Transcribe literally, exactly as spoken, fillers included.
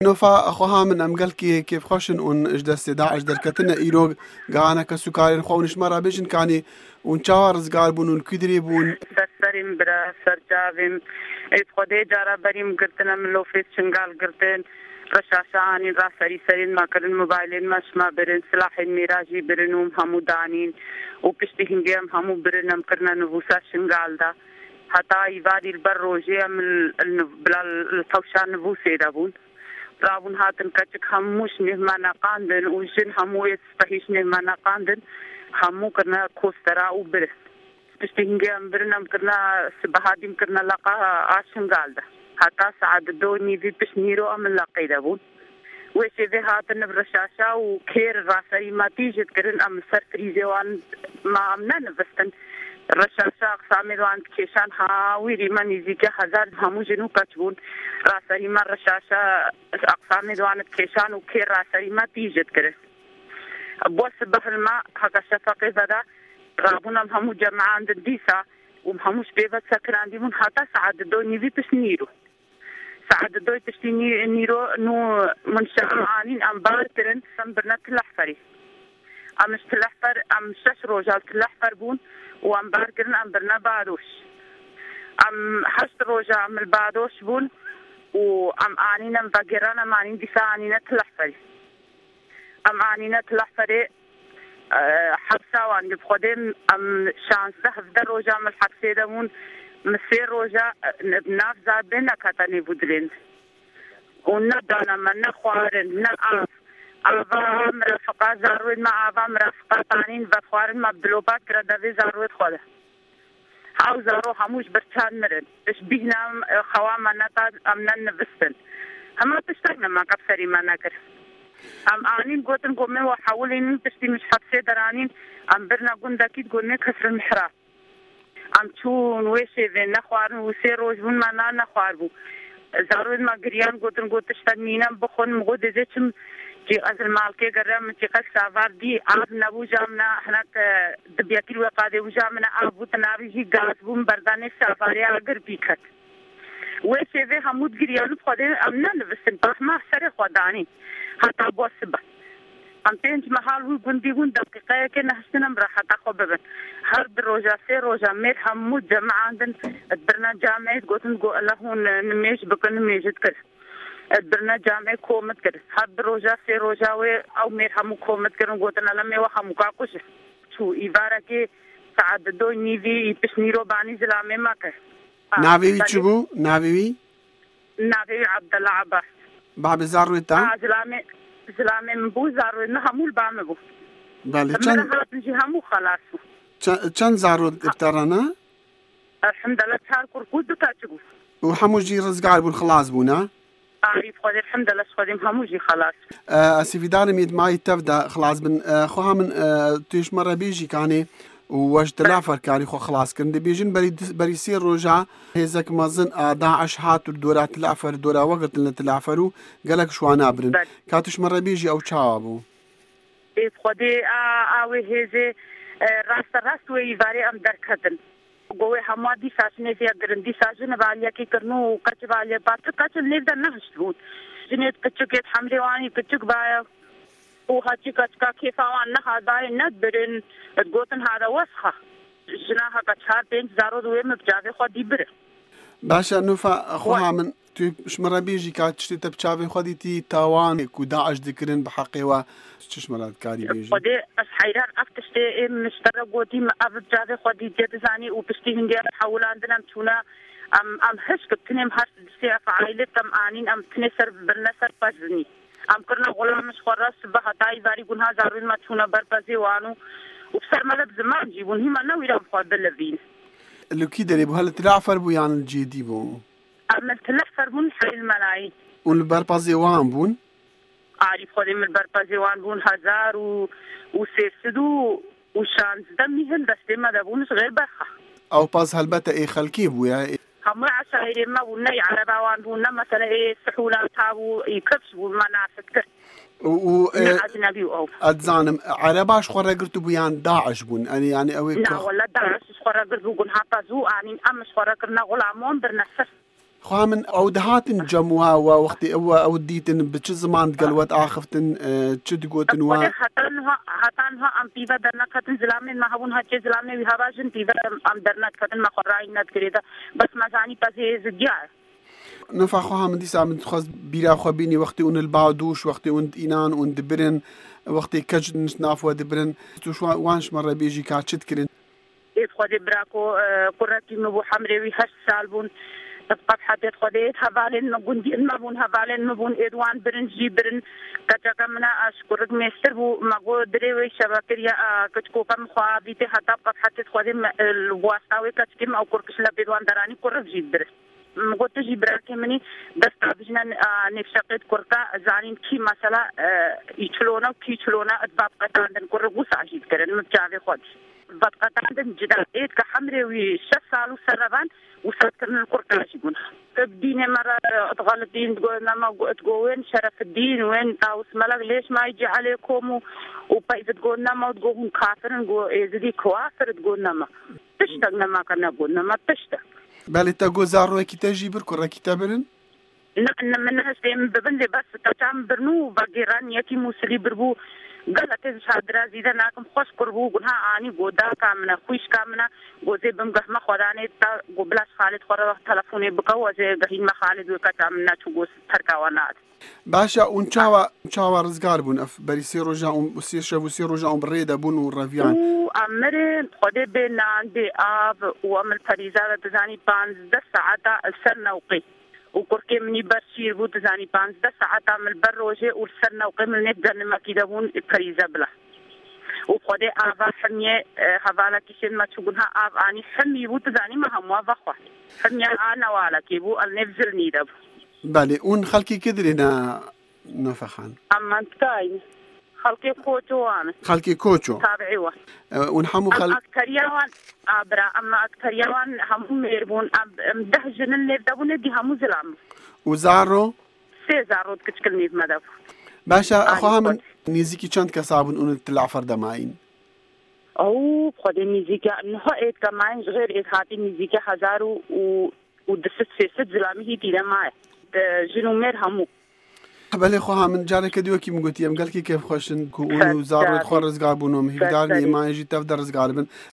نوفا أخوها من أمقل كي كيف خوشن ون إجدس داعش دركتنا إيروغ قانا كسكارين خوانش مرة بيجن كاني ونشارز قاربون ونكدريبون سرسرين برا سرجاوين إذ خدي جارا بريم قرتنا من لوفيت شنقال قرتين رشاشاني راسري سرين ما كرن موبايلين ماش ما برن سلاحين ميراجي برنوم همو دانين وكشتي هنجيم همو برنم كرنا نفوسا شنقال دا حتى يفادي البر روجي من بلا الفوشان نفوسي دابون رابون هاتن كتك هموش نهمانا قاندن وجن همو يستحيش نهمانا قاندن همو كرنا كوسترا وبرس تشتهنجي برنام كرنا سبهاديم كرنا لقا عاشنقال ده حتى سعد دوني في بشنيرو أم لقي دابون وشي في هاتن برشاشا وكير راسي ما تيجي تكرن أم سرفريزي وان ما أمنا نفستن رشاشا أقسامي وان كيشان هاويري من يزيكي هزار همو جنو كتبون راسي ما رشاشا أقسامي وان كيشان وكير راسي ما تيجي تكرن بوس بهالما هكا شفقي بدا رابونا همو جمعان ديسا ومهموش بيبت سكران دي من حتى سعد دوني في تشنيرو سعد دوي تشتيني نيرو نو من شهرانين أم بارترن أم برنا تلحفري أم تلحفر أم شش روجال تلحفر بون وأم باركرن أم برنا بادوش أم حشت روجا أم البادوش بون وأم آنين أم بقران أم آنين ديسا آنين تلحفري أم آنين تلحفري حبسا وان بخدم أم شانس ده هفدر روجا أم الحبسي دمون مسير روجا بناف زابنا كتاني بودرين وندانا من نخوارن نعرف أبا مرافقة زارويد مع أبا مرافقة تانين بخوارن ما بلوبات كردوي زارويد خوله هاو زارو هموش برشان مرن إش بينا خوام نتاد أمنا نفستن هما تشتغنا ما كبسري ما نكر أم آنين قوتن قومي وحاولين تشتي مش حبسي درانين أم برنا قند أكيد قولني كسر المحراب أم تون ويشي ذي نخوارن وسير روجبون ما نا نخواربو زارويد ما قريان قوتن قوت تشتنينا بخون مقود زيتم جي أزل مالكي قرام جي قد سافار دي آب نبو جامنا هناك دبياكي الوقادي وجامنا آبو تنابي جي غازبون برداني سافاري أغر بيكت ويشي ذي همود قريانو بخودي أمنا نفسن بخما سري خوداني حتى بوسبه أم تنج محل هو جندي جند دقيقة كنا هشتنا مرحة تخببن هر بروجا سير روجا ميت همود جمع عندن البرنا جامعة قوتن قو لهون نميش بكن نميش تكر البرنا جامعة كومت كر هر بروجا سير روجا و أو ميت همو كومت كرن قوتن لما وهمو كاكوش شو إبارة كي سعد دو نيفي بسنيرو باني زلامي ما كر ناوي شبو ناوي ناوي عبد الله عباس باب زارويتا آه زلامي زلامي مبو زارو إنه همو البام بو. بله چند نجي همو خلاصو. چند زارو ابترانا؟ الحمد لله شهر كركود تاجبو. وحمو جي رزقار بون خلاص بونا؟ آه خدي الحمد لله خديم همو جي خلاص. آه أسي في دارم يد ماي تبدأ خلاص بن آه خوها من آه تيش مرة بيجي كاني ووش تلافر كاني خو خلاص كان دي بيجن بري بري سير رجع هيزك مازن آه داعش هاتو الدورة تلافر الدورة وقت اللي تلافرو قالك شو أنا برن كاتش مرة بيجي أو شابو. إيه خدي آه آوي هذي راست راست ويفاري أم دركتن. قوي حمادي ساشني فيها قرندي ساشن باليا كي كرنو كتش باليا بات كتش نبدأ نهشتون. جنيت كتشكيت حملي واني كتشك بايا. وهاتي كتشكا كيف وان نهادا ندبرن تقولن هذا وسخة. جناها كتشار بين زارو دوي مبجابي خدي بره. باشا نوفا خوها من تو مش مرة بيجي كاتش تبتشافي خدي تي تاوان كوداعش ذكرن بحقي و شش مرات كاري بيجي. خدي أسحيران أفتشتي مشترك قوتي ما أبتشافي خدي جدزاني وبشتي هنجي حول عندنا متونا أم أم هش كتني مهرس دسي أفعالي تم آنين أم تنسر برنسر بزني. أم كرنا غلام مش خراس بحتاي فاري قنها زارين ما تشونا بربزي وانو وبصر ملاب زمان جيبون هي ما نويرا بخواد باللفين. اللي كده اللي بهال تلعفر بو يعني الجدي بو. أم تلعفر بون حي الملاي. والبربزي وان بون؟ عارف خدي من البربزي وان بون هزار و وسيسدو وشانز دمي هل دستي ما دبونش غير برخة. أو باز هالبتا إيه خلكي بو يعني. هم عشائر ما وني على باوان بون مثلا إيه سحولة تابو يكبس وما نافذ و أجنبي أو أتزانم عرباش خورا قرتو بيان داعش بون يعني يعني أوي لا ولا داعش خورا قرتو بون حتى زو يعني أمش خورا قرنا غلامون برنسر خواها من أو دهاتن جموها ووقتي أو أو ديتن بتش زمان قلوت آخفتن تشد قوتن وا هتانها هتانها أم بيفا درنا كتن زلامن ما هون هتش زلامن ويهواجن بيفا أم درنا كتن ما قرأين نتكريدا بس ما زاني بس هي زجاج نفع خواها من دي ساعة من تخص بيرا خبيني وقتي ون البعدوش وقتي ون إينان ون دبرن وقتي كجد نشناف ودبرن توش وانش مرة بيجي كاتشت كرين إيه خدي براكو قرتي نبو حمري ويهش سالبون تبقى حتى خديت هبالين نبون دي نبون هبالين نبون إدوان برن جي برن كجاك منا أشكرك مستر بو ماغو دريوي شبكريا كتكو كم خوابيتي حتى بقى حتى خدي الواسطاوي كتكيم أو كركش لبيدوان دراني كرك جي برن قلت جي براكي مني بس بجنا نفشقت كركا زانين كي مثلا يشلونا وكي يشلونا أتباب قطعن كرك وساجيد كرن متجاوي خدش بات قطعن جدا إيه كحمري وشش سالو سربان وصلت كرن الكركا شيبون كبدين مرة تغلطين تقولنا ما تقولين شرف الدين وين أو اسملك ليش ما يجي عليكم وبايد تقولنا ما تقولون كافر نقول إذا كوافر تقولنا ما تشتغلنا ما كنا قلنا ما تشتغل بالي تقول زارو كي تجي بركو كتابرن نحن من هسه ببندي بس تجام برنو بقيران يكي مسلي بربو قالت شادرا زيدا ناكم خوش قربو قلها اني قودا كامنا خوش كامنا قوزي بمقه ما خداني تا قبلاش خالد خورا تلفوني بقوا زي قهين ما خالد وكتامنا تشوغوس تركاوانات باشا ونشاوا نشاوا رزقار بون اف بريسي رجا وسي شافو سي رجا بريده بون ورافيان امر خدي بنان دي اب وامل فريزه تزاني خمسطعش ساعه السنه وقي وكركي مني برشير بو تزاني خمسطعش ساعه من البروجي والسنه وقي من نبدا ما كيدون فريزه بلا وخدي افا حميه حوالا كيشن ما تشغلها اف اني حمي بو تزاني ما هم وافخ حميه انا ولا كيبو النفزل نيدب بالي ون خلكي كدرنا نفخان اما انتاين خلقي كوچو وانا خلقي كوچو تابعيوه ونحمو خل اكثريوان ابرا اما اكثريوان هم ميربون ام دهجن اللي دبون دي هم زلام وزارو سي زارو كتكلني بمدف باشا اخوها من نيزيكي چند كسابون اون تلع فردماين او خد نيزيكا انه ايت كمان غير ايت هاتي نيزيكا هزارو و ودست ست زلامي هي تينا معي جنو مير همو بله خواه من جاره کدیو کی مگوتی ام گل کی کیف خوشن کو اون زارو خور رزگار بونم هیدار نی ما یجی تف در رزگار بن